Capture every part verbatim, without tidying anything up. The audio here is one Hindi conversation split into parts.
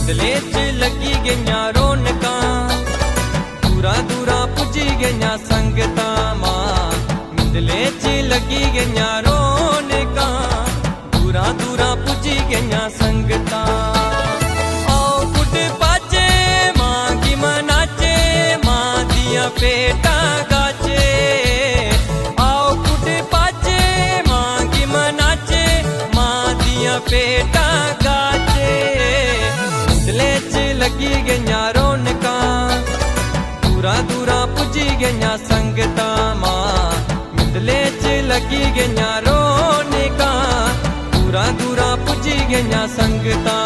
मिंदले च लगी गईयां रौनकां, दूरा दूरा पुजी गईयां संगतां मां। मिंदले च लगी गईयां रौनकां, दूरा दूरा पुजी गईयां संगतां। आओ गुड बाजे मां की मनाचे, मां दियां भेटां गाचे। आओ गुड बाजे मां की मनाचे, मां दियां भेटां गाचे। मिंदले च लगी गईयां रौनकां, दूरा दूरा पुजी गईयां संगतां मां। मिंदले च लगी गईयां रौनकां, दूरा दूरा पुजी गईयां संगतां।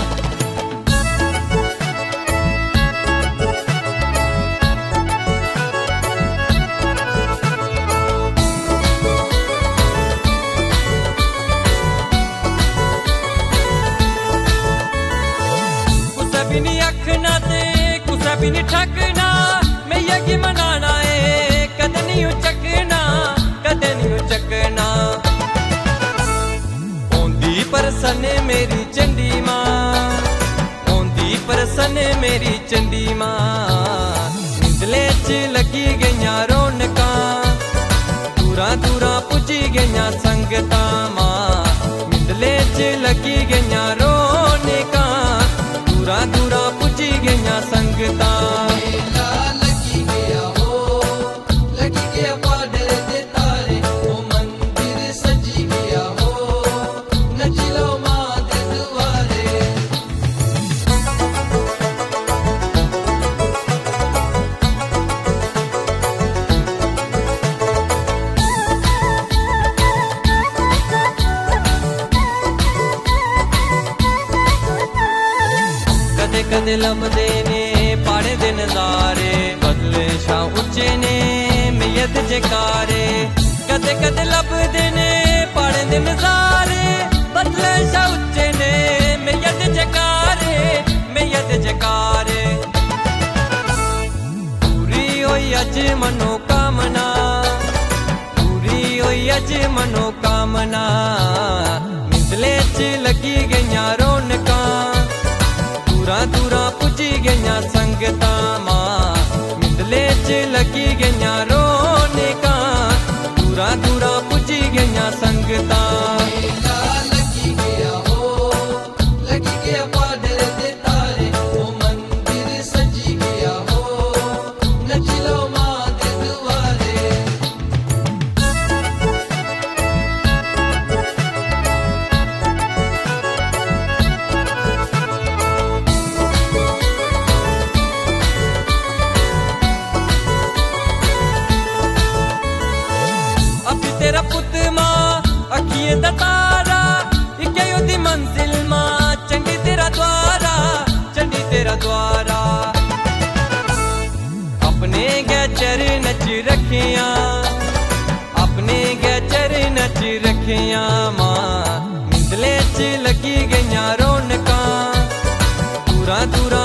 कुसै भी नी आखना ते कुसै भी नी ठगना, मैया की मनाना है कदे नहीं उचकना, कदे नहीं उचकना। ओंदी परसन मेरी चंडी मां, ओंदी परसन मेरी चंडी मां। मिंदले च लगी गईयां रौनकां, दूरा दूरा पुजी गईयां संगतां मां। मिंदले च लगी गईयां रौनकां, दूरा दूरा पुजी गईयां संगतां। कदे कदे लभदे ने पाड़े दे नजारे, बदले शा उच्चे ने मैयत जकारे। कदे कदे लभदे ने पाड़े दे नजारे, बदले शा उच्चे ने मैयत जकारे, मैयत जकारे। पूरी होई अज मनोकामना, पूरी होई अज मनोकामना। मिंदले च लगी गईयां रौनकां, दूरा दूरा पुजी गईयां संगतां मां। मिंदले च लगी गईयां रौनकां, दूरा दूरा पुजी गईयां संगतां। तेरा पुत मां अखिए दा तारा, इक्के ओदी मंजिल मां चंडी तेरा द्वारा, चंडी तेरा द्वारा। अपने गै चरण च रखियां, अपने गै चरण च रखियां मां। मिंदले च लगी गईयां रौनकां, दूरा दूरा